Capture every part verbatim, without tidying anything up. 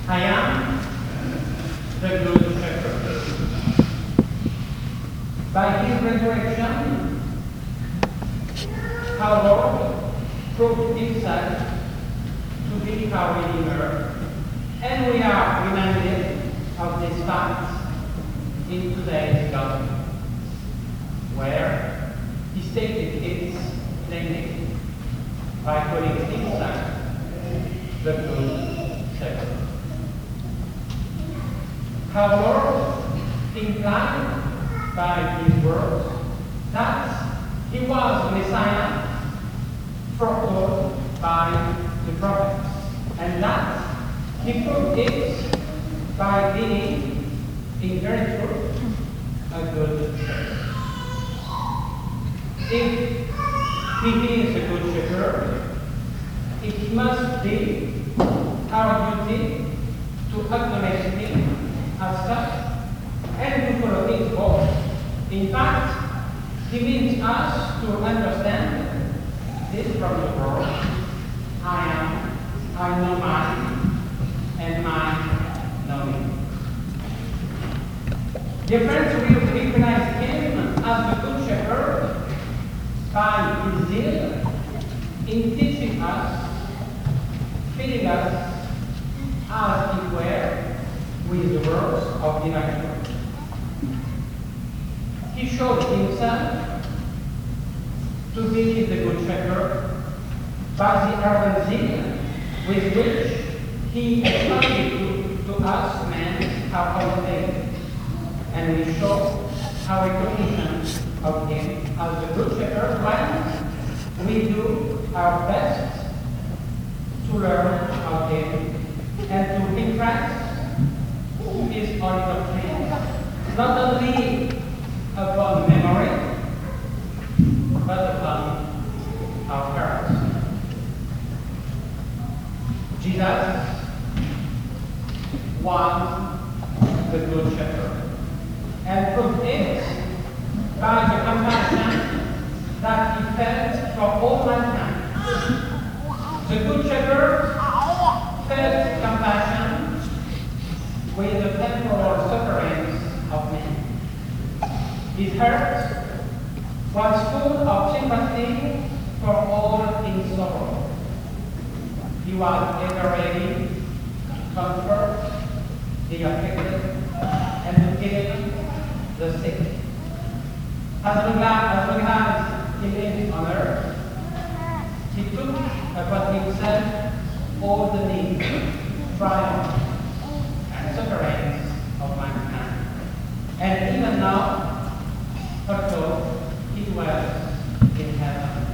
I am the good shepherd. By his resurrection, our Lord proved himself to be our Redeemer, and we are reminded of this fact in today's Gospel, where he stated it plainly by calling himself the Good Shepherd. Our Lord implied by his words that he was the Messiah foretold by the prophets, and that he proved it by being, in very truth, a good shepherd. If he is a good shepherd, it must be our duty to acknowledge him as such and to follow his voice. In fact, he means us to understand this from the world. I am, I know mine, and mine know me. Dear friends, we recognize him as the good shepherd by his zeal in teaching us, feeding us as it were with the words of divine truth. He showed himself to be the good shepherd by the ardent zeal with which he explained to, to us men our own faith, and we show our recognition of him as the good shepherd when we do our best to learn of him and to impress his holy doctrine, not only upon memory, but upon our hearts. Jesus was the good shepherd, and proved it by the compassion that he felt for all mankind. The good shepherd felt compassion with the temporal sufferings of men. His heart was full of sympathy for all in sorrow. He was ever ready to comfort the afflicted and to heal the sick. As long as he lived on earth, he took upon himself all the needs, triumphs, and sufferings of mankind. And even now, although he dwells in heaven,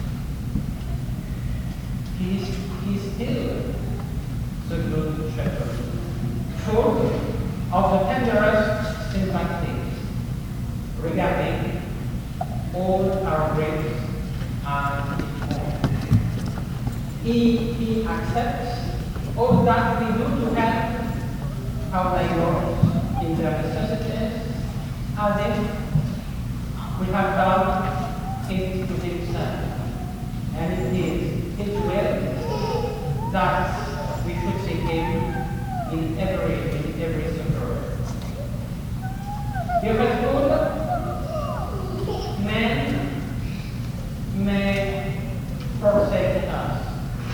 he is, he is still the good shepherd, full of the tenderest sympathies regarding all our griefs and defaults. He, he accepts all that we do to help our neighbors in their necessities, as if we have done it to himself. And it is his will that we should see him in every, in every sufferer. Dear faithful, men may forsake us,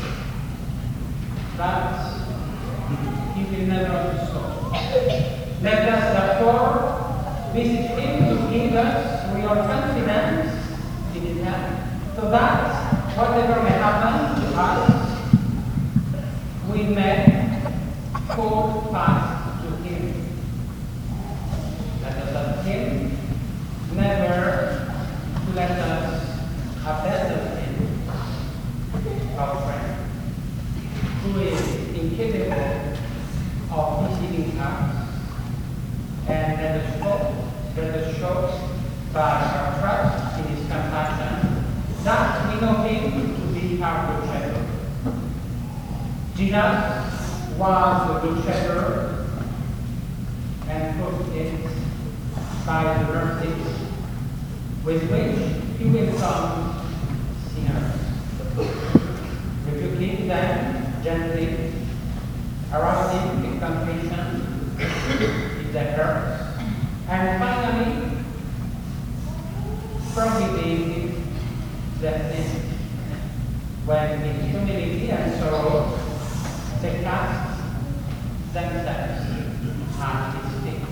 but he will never do so. Let us therefore visit him to give us real confidence in his help, so that whatever may happen to us, we may hold fast to him. Let us ask him never to let us abandon him, our friend, who is incapable of deceiving us, and let us hope, let us show by our trust in his compassion that we know him to be our good shepherd. Jesus was the good shepherd and proved it by the mercies with which he welcomed sinners, rebuking them gently arousing the conviction in the heart, and finally prohibiting the sin when in humility and sorrow they cast themselves at his feet.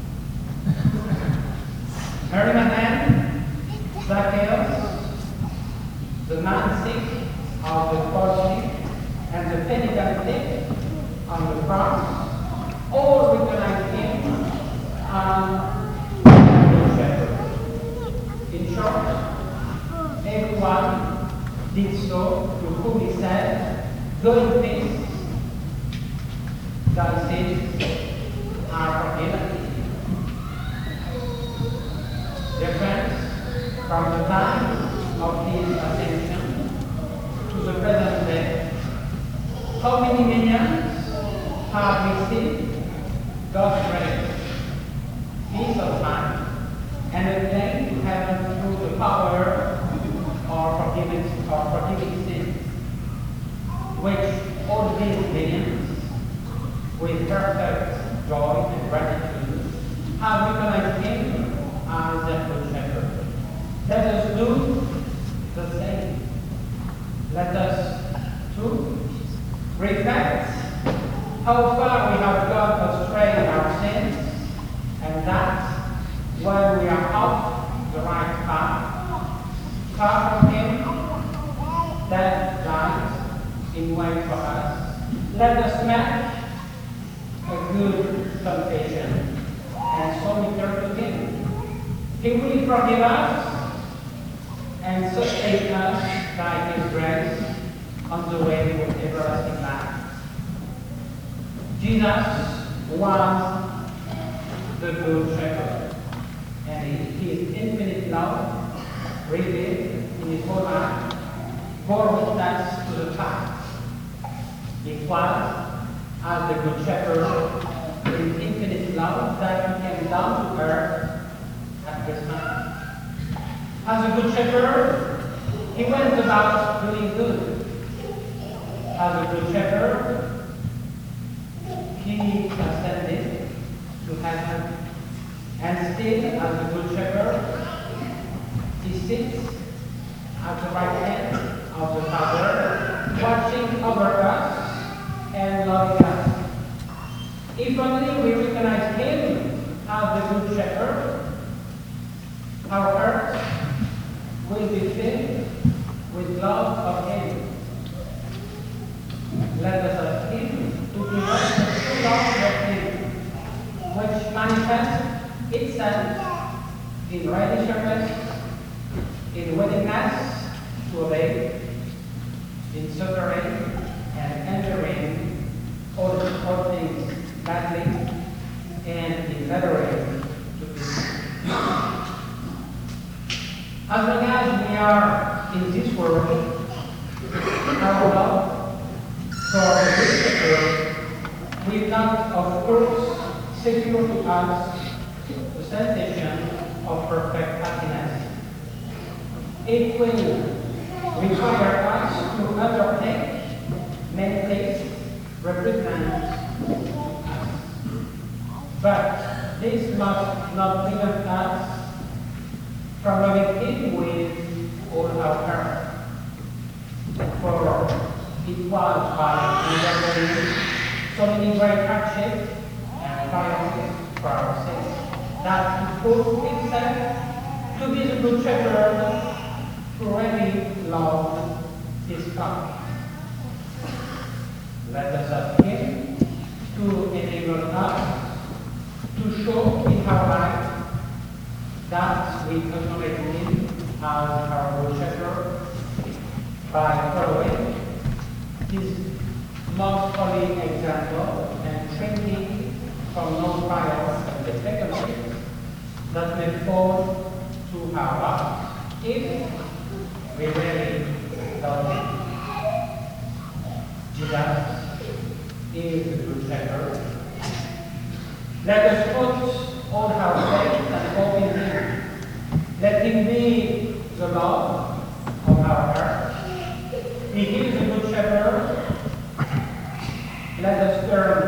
Mary Magdalene, Zacchaeus, the man sick of the palsy, and the penitent thief on the cross, all recognize him as the shepherd. In short, everyone did so to whom he said, "Go in peace, thy sins are forgiven." Dear friends, from the time of his ascension to the present day, how many millions have received God's grace, peace of mind, and attained to heaven through the power of forgiving, of forgiving sins, which all these millions, with perfect joy and gratitude, have recognized him as their good shepherd. Let us do the same. Let us, too, reflect how far we have gone astray in our sins, and that when we are off the right path, far from him, that lies in wait for us, let us make a good confession and so return to him. He will forgive us and sustain us by his grace on the way to everlasting life. Jesus was the good shepherd, and his infinite love revealed in his whole life bore witness to the fact. It was as the good shepherd with infinite love that he came down to earth at Christmas. As a good shepherd, he went about doing good. As a good shepherd, he ascended to heaven. And still, as a good shepherd, he sits at the right hand of the Father, watching over us and loving us. If only we recognize him as the good shepherd, our hearts will be filled with love of him. Let us ask him to give us the true love of him, which manifests itself in ready service, in willingness to obey, in suffering and enduring all, all things gladly, and in laboring to be. As long as we are in this world, our love for the good shepherd will not, of course, secure to us the sensation of perfect happiness. It will require us to undertake many things repugnant to us. But this must not prevent us from loving him with all our heart. For it was by enduring so many great hardships and triumphs for our sake that he proved himself to be the good shepherd who really loved his flock. Let us ask him to enable us to show in our life that we acknowledge him as our good shepherd by following his most holy example and shrinking from no trials and difficulties that may fall to our lot if we really love him. Jesus is the good shepherd. Let us put all our faith and hope in him. Let him be the love of our heart. He is the good shepherd. Let us turn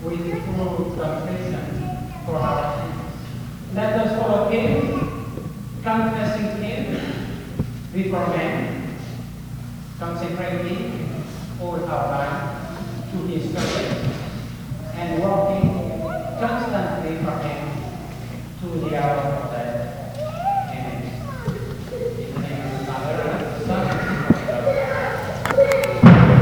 with full confession for our sins. Let us follow Him, confessing Him before men, consecrating all our life to His service, and working constantly for Him to the hour